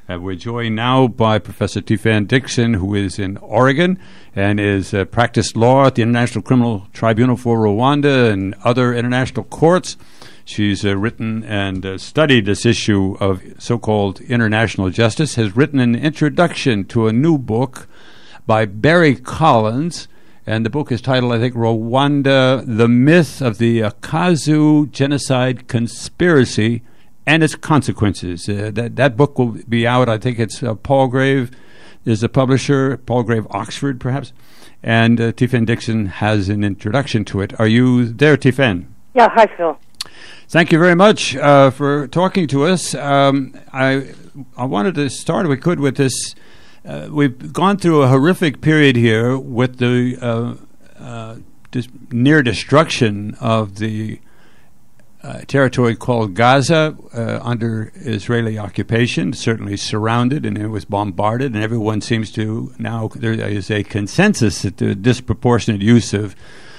We're joined now by Professor Tiffany Dixon, who is in Oregon and is practiced law at the International Criminal Tribunal for Rwanda and other international courts. She's written and studied this issue of so-called international justice, has written an introduction to a new book by Barry Collins, and the book is titled, I think, Rwanda, The Myth of the Akazu Genocide Conspiracy and Its Consequences. That book will be out. I think it's Palgrave is the publisher, Palgrave Oxford, perhaps. And Tiffany Dixon has an introduction to it. Are you there, Tiffany? Yeah, hi, Phil. Thank you very much for talking to us. I wanted to start, if we could, with this. We've gone through a horrific period here with the near destruction of the territory called Gaza under Israeli occupation, certainly surrounded, and it was bombarded, and everyone seems to now, there is a consensus that the disproportionate use of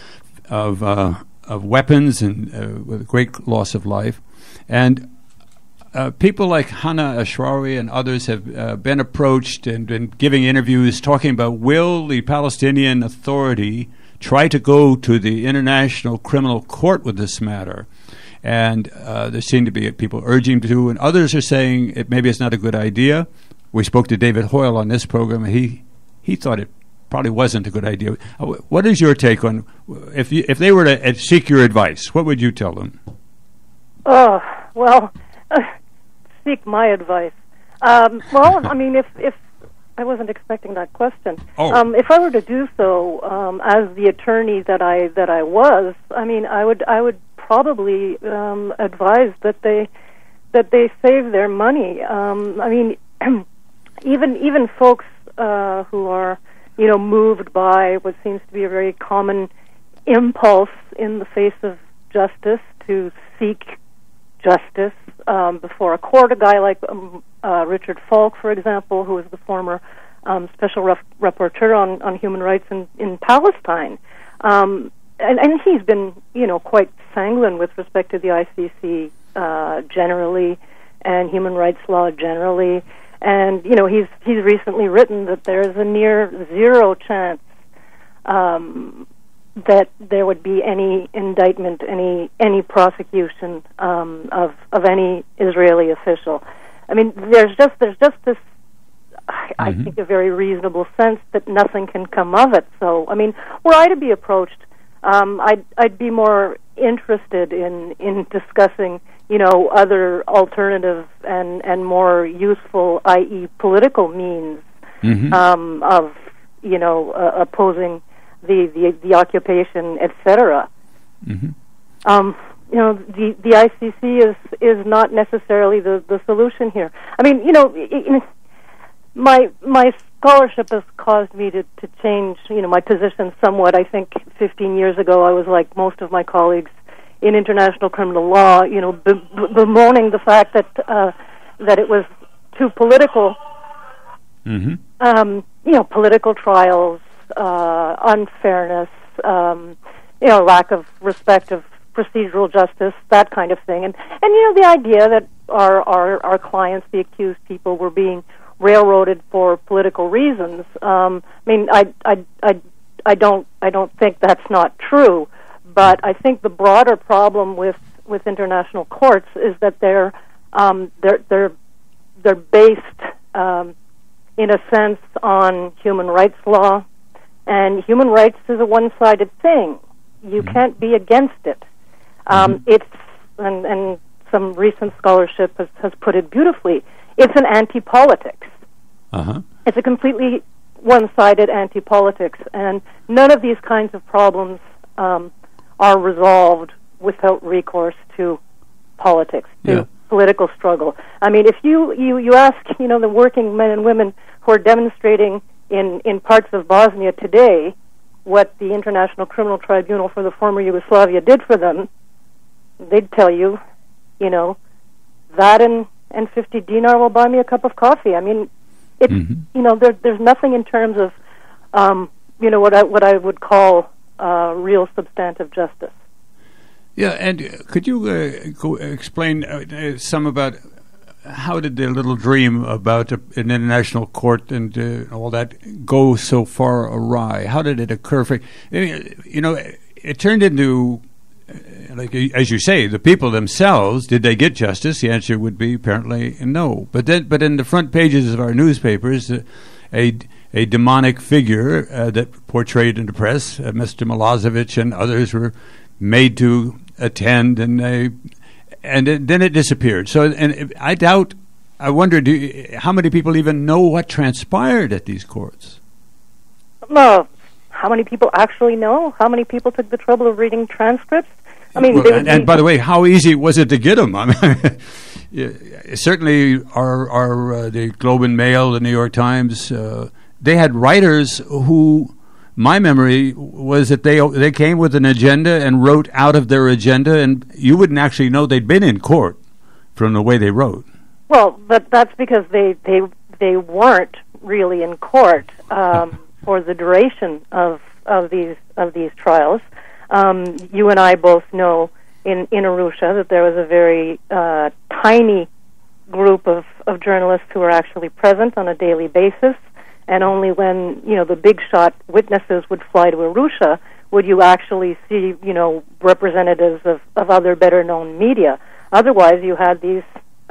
weapons and with great loss of life. And people like Hannah Ashrawi and others have been approached and been giving interviews talking about, will the Palestinian Authority try to go to the International Criminal Court with this matter? And there seem to be people urging to, and others are saying maybe it's not a good idea. We spoke to David Hoyle on this program, and he thought it probably wasn't a good idea. What is your take on, if they were to seek your advice, what would you tell them? Seek my advice. Well, I mean, if I wasn't expecting that question. If I were to do so, as the attorney that I was, I mean, I would probably advise that they save their money. I mean, even folks who are moved by what seems to be a very common impulse in the face of justice to seek justice before a court. A guy like Richard Falk, for example, who is the former special rapporteur on human rights in Palestine. And he's been, quite sanguine with respect to the ICC generally and human rights law generally. And, he's recently written that there is a near zero chance that there would be any indictment, any prosecution of any Israeli official. I mean, there's just this, I think, a very reasonable sense that nothing can come of it. So, I mean, were I to be approached, I'd be more interested in discussing, other alternative and more useful, i.e., political means of, opposing the occupation, etc. The ICC is not necessarily the solution here. I mean, my scholarship has caused me to change, my position somewhat. I think 15 years ago I was like most of my colleagues in international criminal law, bemoaning the fact that it was too political. Political trials, unfairness, lack of respect of procedural justice, that kind of thing, and the idea that our clients, the accused people, were being railroaded for political reasons. I mean, I don't think that's not true, but I think the broader problem with international courts is that they're based in a sense on human rights law, and human rights is a one-sided thing. You can't be against it. It's and some recent scholarship has put it beautifully. It's an anti-politics. It's a completely one-sided anti-politics, and none of these kinds of problems are resolved without recourse to politics, to political struggle. I mean, if you ask, the working men and women who are demonstrating in parts of Bosnia today what the International Criminal Tribunal for the former Yugoslavia did for them, they'd tell you, that and 50 dinar will buy me a cup of coffee. I mean, it's there's nothing in terms of what I would call real substantive justice. Yeah, and could you explain some about how did their little dream about an international court and all that go so far awry? How did it occur? It turned into, like as you say, the people themselves. Did they get justice? The answer would be apparently no. But in the front pages of our newspapers, a demonic figure that portrayed in the press, Mr. Milosevic and others, were made to attend, and then it disappeared. So, and I wonder, how many people even know what transpired at these courts? Well, how many people actually know? How many people took the trouble of reading transcripts? I mean, and by the way, how easy was it to get them? I mean, certainly, the Globe and Mail, the New York Times, they had writers who, my memory was that they came with an agenda and wrote out of their agenda, and you wouldn't actually know they'd been in court from the way they wrote. Well, but that's because they weren't really in court for the duration of these trials. You and I both know in Arusha that there was a very tiny group of journalists who were actually present on a daily basis, and only when the big shot witnesses would fly to Arusha would you actually see representatives of other better known media. Otherwise, you had these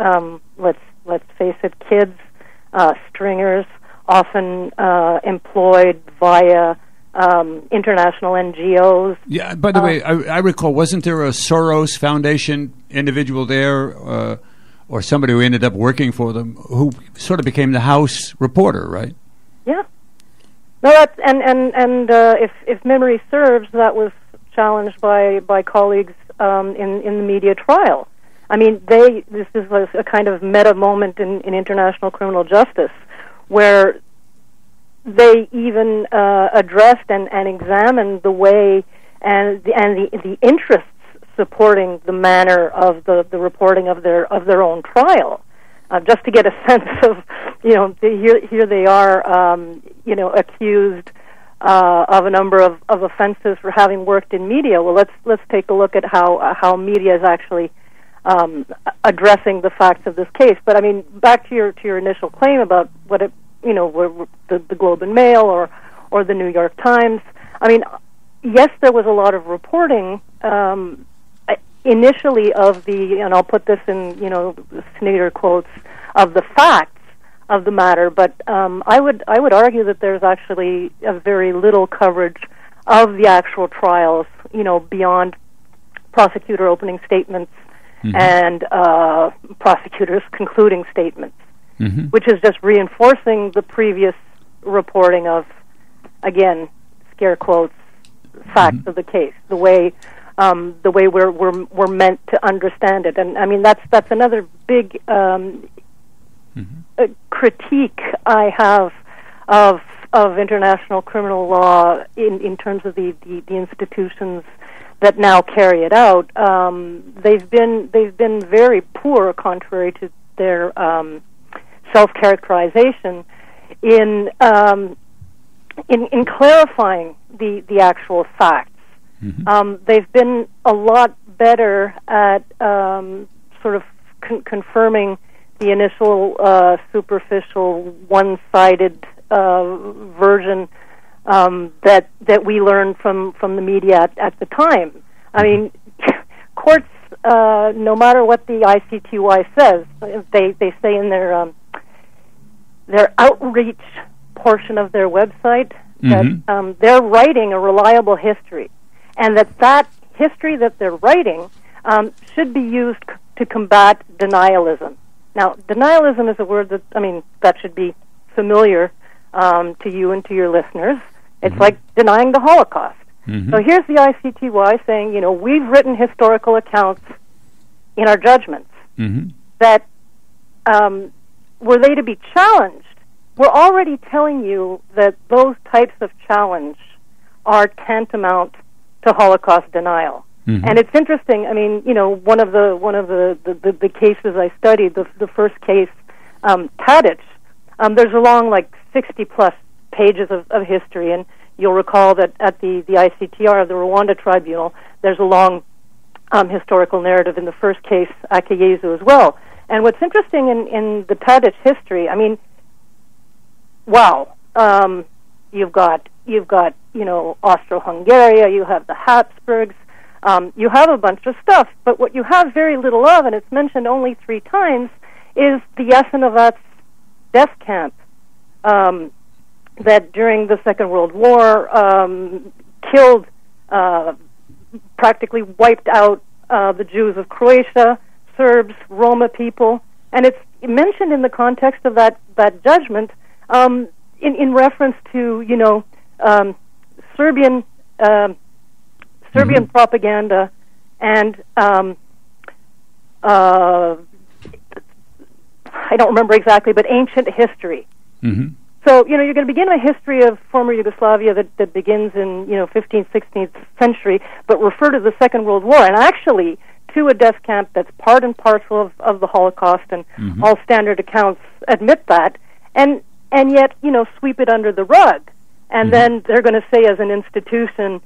let's face it, kids, stringers, often employed via international NGOs. Yeah, by the way, I recall, wasn't there a Soros Foundation individual there, or somebody who ended up working for them, who sort of became the House reporter, right? Yeah. No, that's and if memory serves, that was challenged by colleagues in the media trial. I mean, this was a kind of meta moment in international criminal justice, where they even addressed and examined the way and the interests supporting the manner of the reporting of their own trial, just to get a sense of here they are accused of a number of offenses for having worked in media. Well, let's take a look at how media is actually addressing the facts of this case. But I mean, back to your initial claim about what it the Globe and Mail or the New York Times. I mean, yes, there was a lot of reporting initially of and I'll put this in Snyder quotes, of the facts of the matter. But I would argue that there's actually a very little coverage of the actual trials, beyond prosecutor opening statements and prosecutors' concluding statements, which is just reinforcing the previous reporting of, again, scare quotes, facts of the case, the way we're meant to understand it. And I mean, that's another big critique I have of international criminal law in terms of the institutions that now carry it out. They've been very poor, contrary to their self-characterization, in clarifying the actual facts. They've been a lot better at sort of confirming the initial superficial, one-sided version that we learned from the media at the time. I mean, courts, no matter what the ICTY says, they say in their outreach portion of their website that they're writing a reliable history, and that history that they're writing should be used to combat denialism. Now, denialism is a word that should be familiar to you and to your listeners. It's like denying the Holocaust. So here's the ICTY saying, we've written historical accounts in our judgments that were they to be challenged, we're already telling you that those types of challenge are tantamount to Holocaust denial. And it's interesting. I mean, one of the cases I studied, the first case, Tadic. There's a long 60+ pages of history, and you'll recall that at the ICTR, the Rwanda Tribunal, there's a long historical narrative in the first case, Akayesu, as well. And what's interesting in the Tadic history, I mean, wow, you've got Austro-Hungaria, you have the Habsburgs, you have a bunch of stuff, but what you have very little of, and it's mentioned only 3 times, is the Jasenovats death camp that during the Second World War killed, practically wiped out the Jews of Croatia, Serbs, Roma people, and it's mentioned in the context of that judgment in reference to Serbian propaganda and I don't remember exactly, but ancient history. Mm-hmm. So, you're going to begin a history of former Yugoslavia that begins in, 15th, 16th century, but refer to the Second World War, and actually to a death camp that's part and parcel of the Holocaust, and all standard accounts admit that, and yet, sweep it under the rug. And then they're going to say as an institution,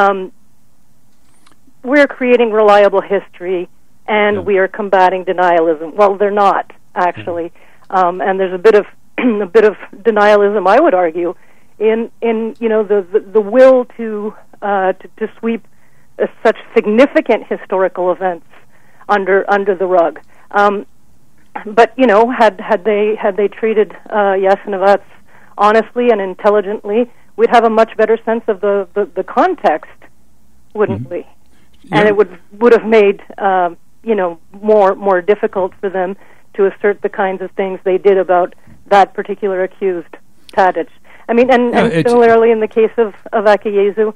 we're creating reliable history, and we are combating denialism. Well, they're not, actually. And there's a bit of denialism, I would argue, in the will to sweep such significant historical events under the rug. But had they treated Jasenovats honestly and intelligently, we'd have a much better sense of the context, wouldn't we? Yeah. And it would have made more difficult for them to assert the kinds of things they did about that particular accused, Tadic. I mean, and similarly in the case of Akayesu,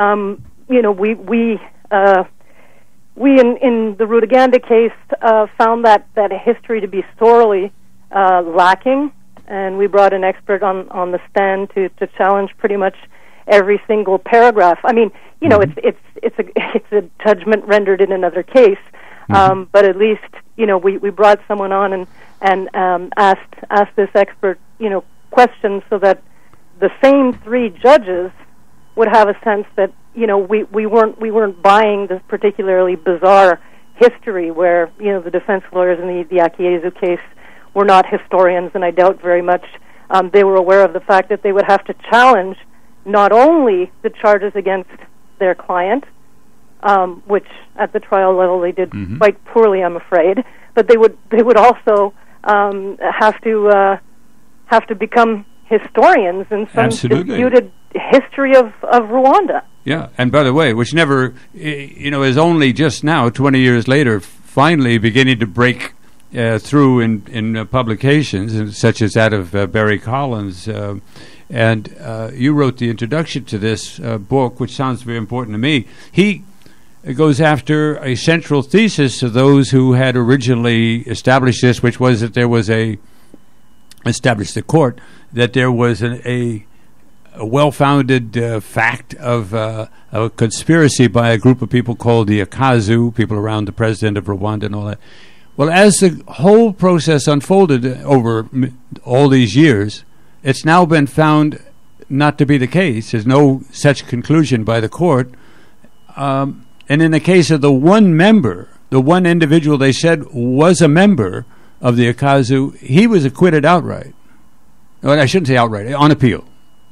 we in the Rutaganda case found that history to be sorely lacking, and we brought an expert on the stand to challenge pretty much every single paragraph. I mean, it's a judgment rendered in another case, but at least we brought someone on and asked this expert questions so that the same 3 judges would have a sense that we weren't buying this particularly bizarre history where the defense lawyers in the Akayesu case were not historians, and I doubt very much they were aware of the fact that they would have to challenge not only the charges against their client, which at the trial level they did quite poorly, I'm afraid, but they would also have to become historians in some disputed history of Rwanda. Yeah, and by the way, which never, is only just now, 20 years later, finally beginning to break through in publications, such as that of Barry Collins. And you wrote the introduction to this book, which sounds very important to me. He goes after a central thesis of those who had originally established this, which was that there was established the court, that there was a well-founded fact of a conspiracy by a group of people called the Akazu, people around the president of Rwanda and all that. Well, as the whole process unfolded over all these years, it's now been found not to be the case. There's no such conclusion by the court. And in the case of the one member, the one individual they said was a member of the Akazu, he was acquitted outright. Well, I shouldn't say outright, on appeal.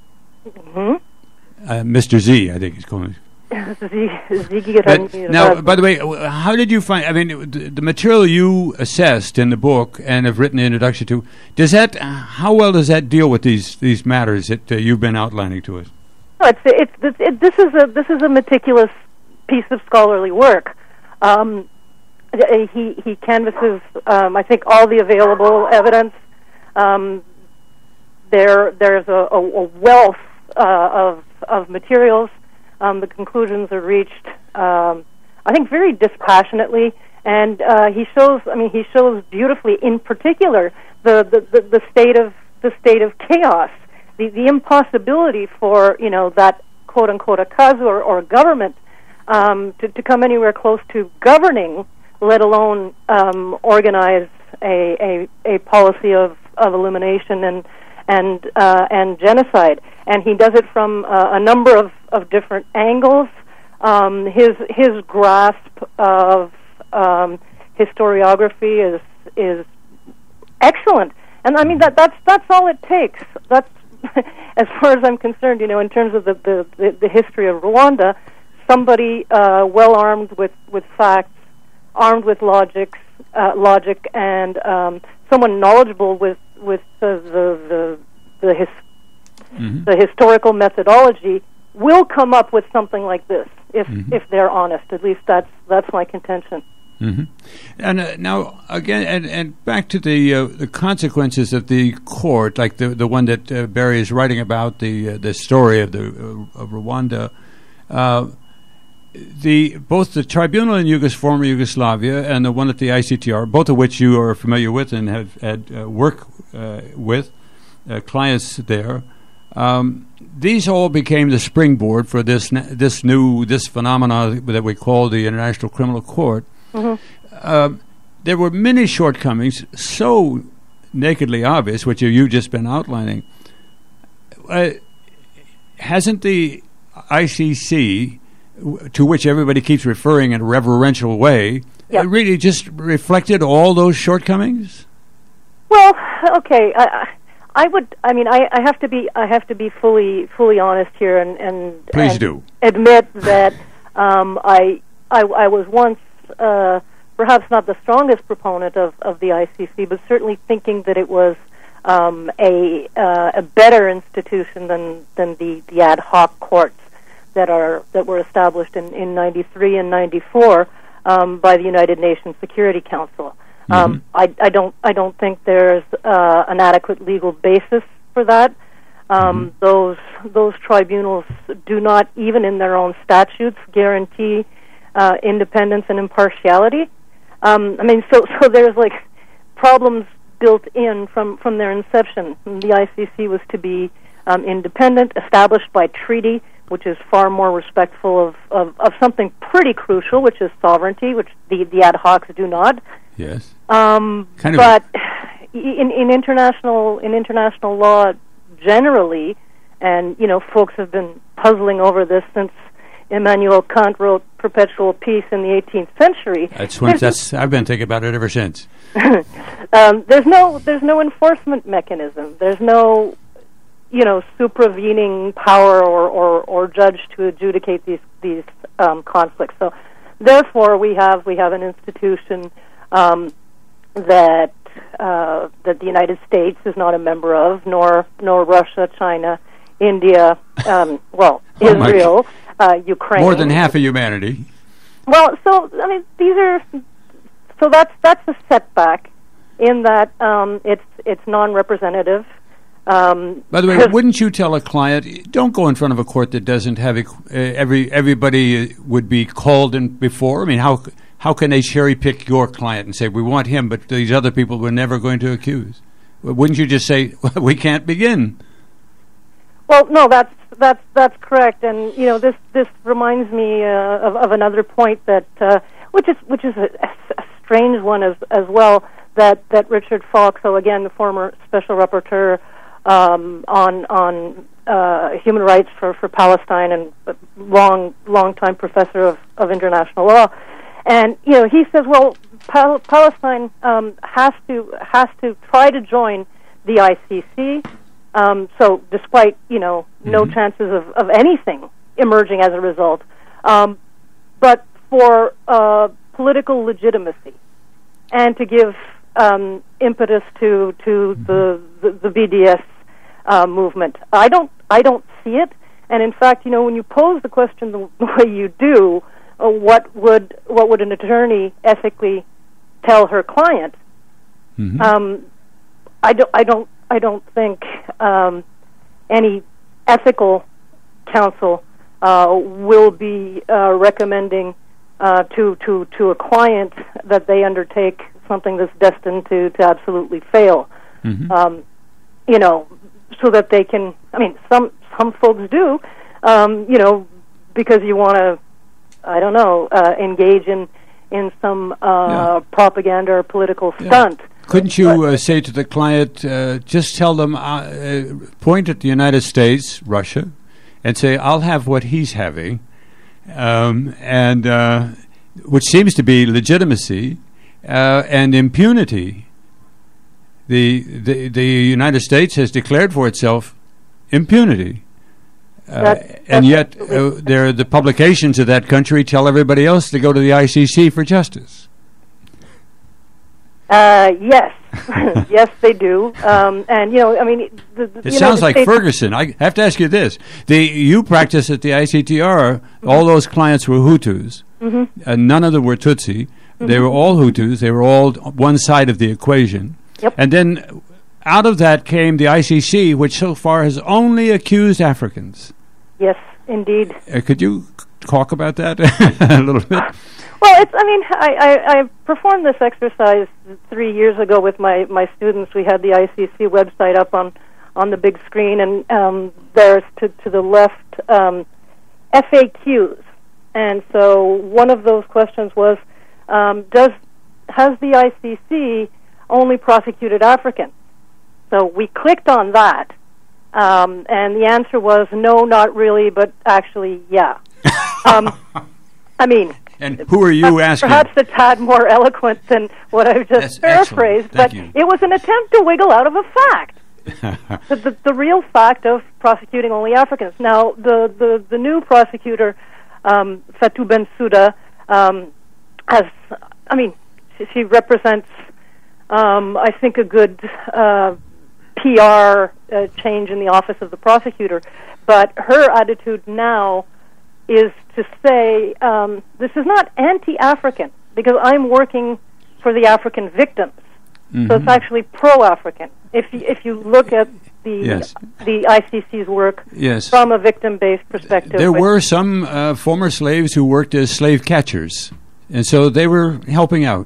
Mr. Z, I think he's calling. Now, by the way, how did you find? I mean, the material you assessed in the book and have written the introduction to, how well does that deal with these matters that you've been outlining to us? No, this is a meticulous piece of scholarly work. He canvasses, I think, all the available evidence. There's a wealth of materials. The conclusions are reached, I think, very dispassionately, and he shows beautifully, in particular, the state of chaos, the impossibility for that quote unquote Akazu or government to come anywhere close to governing, let alone organize a policy of elimination and genocide. And he does it from a number of different angles. His grasp of historiography is excellent. And I mean that's all it takes. That's as far as I'm concerned, in terms of the history of Rwanda, somebody well armed with facts, armed with logic, and someone knowledgeable with the historical methodology will come up with something like this if they're honest. At least that's my contention. Mm-hmm. And now again, and back to the consequences of the court, like the one that Barry is writing about, the story of of Rwanda. Both the tribunal in former Yugoslavia and the one at the ICTR, both of which you are familiar with and have had work with clients there. These all became the springboard for this phenomena that we call the International Criminal Court. Mm-hmm. There were many shortcomings, so nakedly obvious, which you've just been outlining. Hasn't the ICC, to which everybody keeps referring in a reverential way, really just reflected all those shortcomings? Well, okay. I have to be fully honest here, and please do admit that I was once perhaps not the strongest proponent of the ICC, but certainly thinking that it was a better institution than the ad hoc courts that were established in 93 and 94 by the United Nations Security Council. Mm-hmm. I don't think there's an adequate legal basis for that. Those tribunals do not, even in their own statutes, guarantee independence and impartiality. So there's like problems built in from their inception. The ICC was to be independent, established by treaty, which is far more respectful of something pretty crucial, which is sovereignty, which the ad hocs do not. Yes. But in international law generally, and folks have been puzzling over this since Immanuel Kant wrote Perpetual Peace in the 18th century. I've been thinking about it ever since. There's no enforcement mechanism. There's no supervening power or judge to adjudicate these conflicts. So therefore we have an institution that the United States is not a member of, nor Russia, China, India, Israel, Ukraine. More than half of humanity. Well, that's a setback in that it's non-representative. By the way, wouldn't you tell a client, don't go in front of a court that doesn't have everybody would be called in before? I mean, how can they cherry pick your client and say, we want him, but these other people we're never going to accuse? Wouldn't you just say, we can't begin? Well, no, that's correct, and this reminds me of another point that which is a strange one as well, that Richard Falk, so again the former special rapporteur on human rights for Palestine and a long time professor of international law, and he says, well, Palestine has to try to join the ICC. So despite, no chances of anything emerging as a result, but for political legitimacy and to give impetus to the BDS movement. I don't see it, and in fact, when you pose the question the way you do, what would an attorney ethically tell her client? Mm-hmm. I don't think any ethical counsel will be recommending to a client that they undertake something that's destined to absolutely fail. Mm-hmm. So that they can. I mean, some folks do, because you want to, engage in some propaganda or political stunt. Couldn't you say to the client, just tell them, point at the United States, Russia, and say, I'll have what he's having, and which seems to be legitimacy, and impunity. The United States has declared for itself impunity. And yet, the publications of that country tell everybody else to go to the ICC for justice. Yes, yes, they do. And I mean, it sounds like Ferguson. I have to ask you this: you practice at the ICTR. All those clients were Hutus, and none of them were Tutsi. They were all Hutus. They were all one side of the equation. Yep. And then, out of that came the ICC, which so far has only accused Africans. Yes, indeed. Could you talk about that a little bit? Well, I performed this exercise 3 years ago with my students. We had the ICC website up on the big screen, and there's to the left FAQs. And so one of those questions was, has the ICC only prosecuted Africans? So we clicked on that, and the answer was no, not really, but actually, yeah. I mean... And who are you asking? Perhaps a tad more eloquent than what I've just paraphrased, but it was an attempt to wiggle out of a fact. the real fact of prosecuting only Africans. Now, the new prosecutor, Fatou Bensouda, she represents, I think, a good PR change in the office of the prosecutor, but her attitude now is to say, this is not anti-African, because I'm working for the African victims. So it's actually pro-African. If you look at the ICC's work from a victim-based perspective. There were some former slaves who worked as slave catchers, and so they were helping out.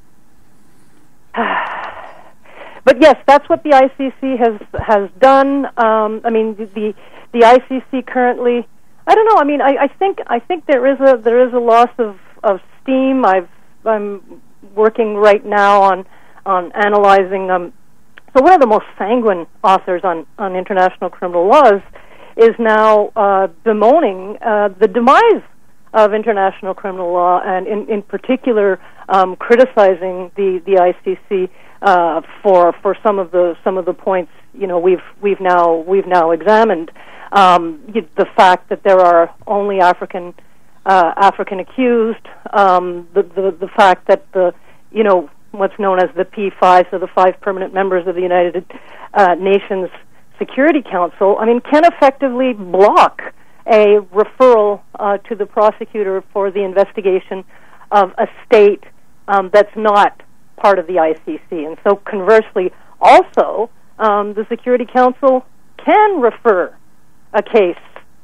But yes, that's what the ICC has done. I mean, the ICC currently... I don't know. I mean, I think there is a loss of steam. I'm working right now on analyzing. So one of the most sanguine authors on international criminal laws is now bemoaning the demise of international criminal law, and in particular criticizing the ICC for some of the points we've now examined. The fact that there are only African accused, the fact that what's known as the P5, so the 5 permanent members of the United Nations Security Council, I mean, can effectively block a referral to the prosecutor for the investigation of a state that's not part of the ICC. And so conversely, also, the Security Council can refer a case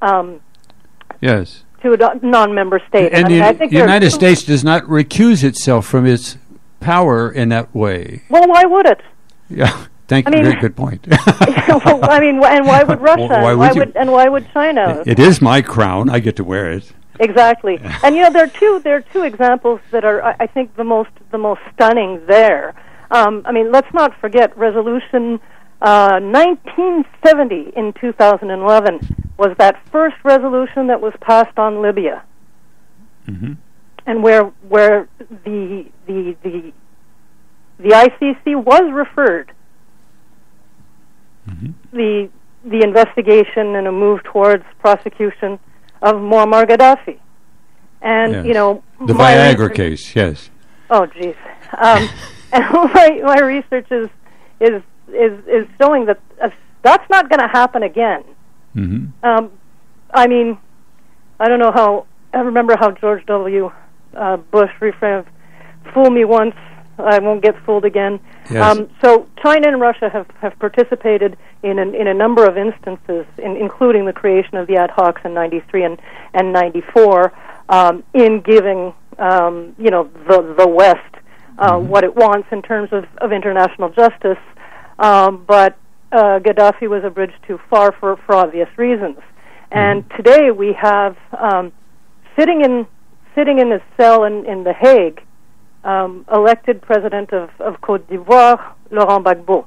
to a non-member state. And the United States does not recuse itself from its power in that way. Well, why would it? Yeah, thank you. Very good point. Well, I mean, and why would Russia? Why would China? It is my crown. I get to wear it. Exactly. And there are two examples that are, I think, the most stunning there. I mean, let's not forget Resolution 1970 in 2011 was that first resolution that was passed on Libya, and where the ICC was referred the investigation and a move towards prosecution of Muammar Gaddafi, and the Viagra case, yes. Oh, geez. And my research is showing that that's not going to happen again. I mean, I don't know how. I remember how George W. Bush reframed, "Fool me once, I won't get fooled again." Yes. So China and Russia have participated in a number of instances, including the creation of the ad hocs in '93 and '94, in giving the West what it wants in terms of international justice. But Gaddafi was a bridge too far for obvious reasons. And today we have sitting in a cell in The Hague, elected president of Côte d'Ivoire, Laurent Gbagbo.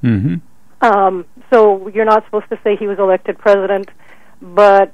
So you're not supposed to say he was elected president, but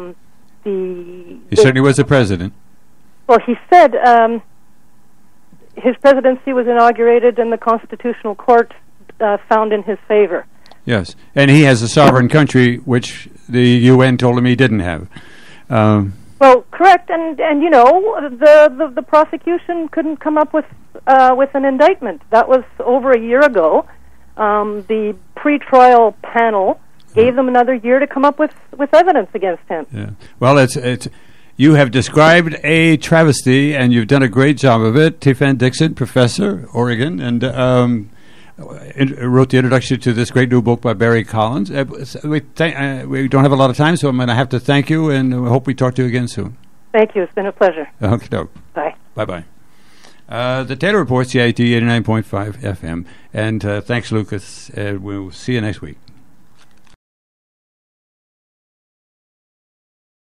he certainly was a president. Well, he said his presidency was inaugurated and the Constitutional Court found in his favor. Yes, and he has a sovereign country, which the UN told him he didn't have. Well, correct, and the prosecution couldn't come up with an indictment. That was over a year ago. The pretrial panel gave them another year to come up with evidence against him. Yeah. Well, it's you have described a travesty, and you've done a great job of it. Tiffany Dixon, professor, Oregon, and wrote the introduction to this great new book by Barry Collins. We don't have a lot of time, so I'm going to have to thank you, and we hope we talk to you again soon. Thank you. It's been a pleasure. Okay, doke. Bye. Bye-bye. The Taylor Report, CIT 89.5 FM. And thanks, Lucas. We'll see you next week.